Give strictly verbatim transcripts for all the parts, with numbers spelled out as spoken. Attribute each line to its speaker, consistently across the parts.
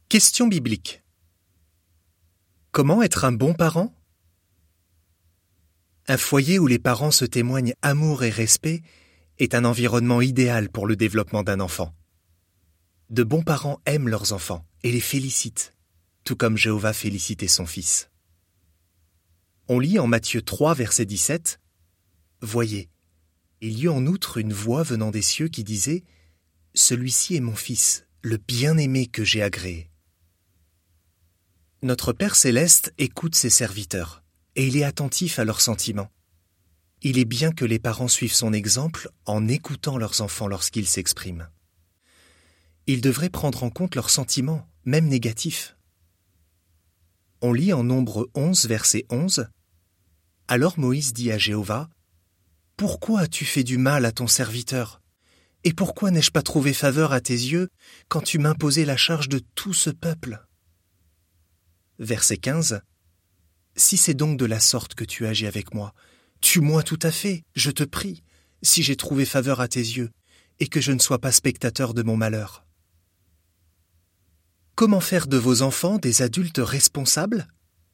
Speaker 1: Question biblique. Comment être un bon parent ? Un foyer où les parents se témoignent amour et respect est un environnement idéal pour le développement d'un enfant. De bons parents aiment leurs enfants et les félicitent, tout comme Jéhovah félicitait son fils. On lit en Matthieu trois, verset dix-sept, « Voyez, il y eut en outre une voix venant des cieux qui disait « Celui-ci est mon fils, le bien-aimé que j'ai agréé. » Notre Père céleste écoute ses serviteurs et il est attentif à leurs sentiments. Il est bien que les parents suivent son exemple en écoutant leurs enfants lorsqu'ils s'expriment. Ils devraient prendre en compte leurs sentiments, même négatifs. On lit en Nombre onze, verset onze, « Alors Moïse dit à Jéhovah, « Pourquoi as-tu fait du mal à ton serviteur ? Et pourquoi n'ai-je pas trouvé faveur à tes yeux quand tu m'imposais la charge de tout ce peuple ?» Verset quinze. « Si c'est donc de la sorte que tu agis avec moi, tue-moi tout à fait, je te prie, si j'ai trouvé faveur à tes yeux, et que je ne sois pas spectateur de mon malheur. » Comment faire de vos enfants des adultes responsables ?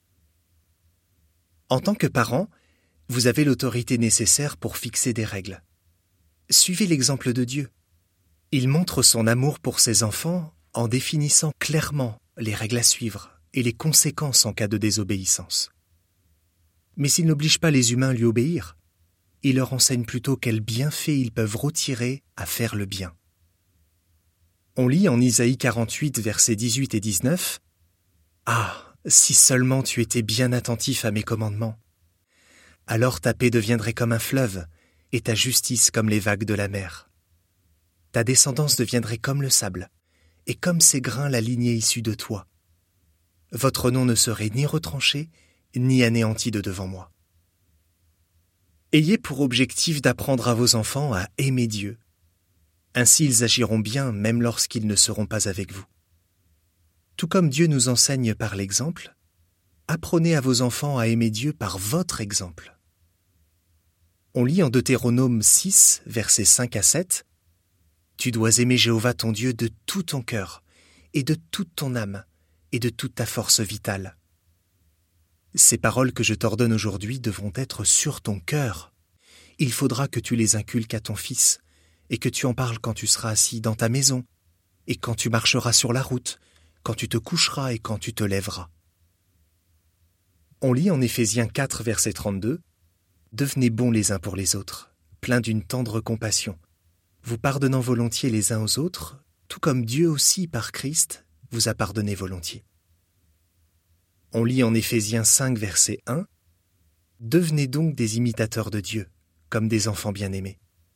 Speaker 1: En tant que parent, vous avez l'autorité nécessaire pour fixer des règles. Suivez l'exemple de Dieu. Il montre son amour pour ses enfants en définissant clairement les règles à suivre et les conséquences en cas de désobéissance. Mais il n'oblige pas les humains à lui obéir. Il leur enseigne plutôt quels bienfaits ils peuvent retirer à faire le bien. On lit en Isaïe quarante-huit, versets dix-huit et dix-neuf, « Ah, si seulement tu étais bien attentif à mes commandements. Alors ta paix deviendrait comme un fleuve, et ta justice comme les vagues de la mer. Ta descendance deviendrait comme le sable, et comme ces grains la lignée issue de toi. Votre nom ne serait ni retranché, ni anéanti de devant moi. » Ayez pour objectif d'apprendre à vos enfants à aimer Dieu. Ainsi ils agiront bien même lorsqu'ils ne seront pas avec vous. Tout comme Dieu nous enseigne par l'exemple, apprenez à vos enfants à aimer Dieu par votre exemple. On lit en Deutéronome six, versets cinq à sept, « Tu dois aimer Jéhovah ton Dieu de tout ton cœur, et de toute ton âme, et de toute ta force vitale. » Ces paroles que je t'ordonne aujourd'hui devront être sur ton cœur. Il faudra que tu les inculques à ton fils, et que tu en parles quand tu seras assis dans ta maison, et quand tu marcheras sur la route, quand tu te coucheras et quand tu te lèveras. On lit en Éphésiens quatre, verset trente-deux, « Devenez bons les uns pour les autres, pleins d'une tendre compassion, vous pardonnant volontiers les uns aux autres, tout comme Dieu aussi, par Christ, vous a pardonné volontiers. » On lit en Éphésiens cinq, verset un, « Devenez donc des imitateurs de Dieu, comme des enfants bien-aimés. »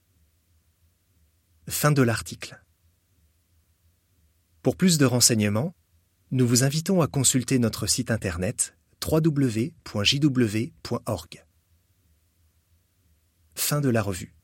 Speaker 1: Fin de l'article. Pour plus de renseignements, nous vous invitons à consulter notre site internet w w w point j w point org. Fin de la revue.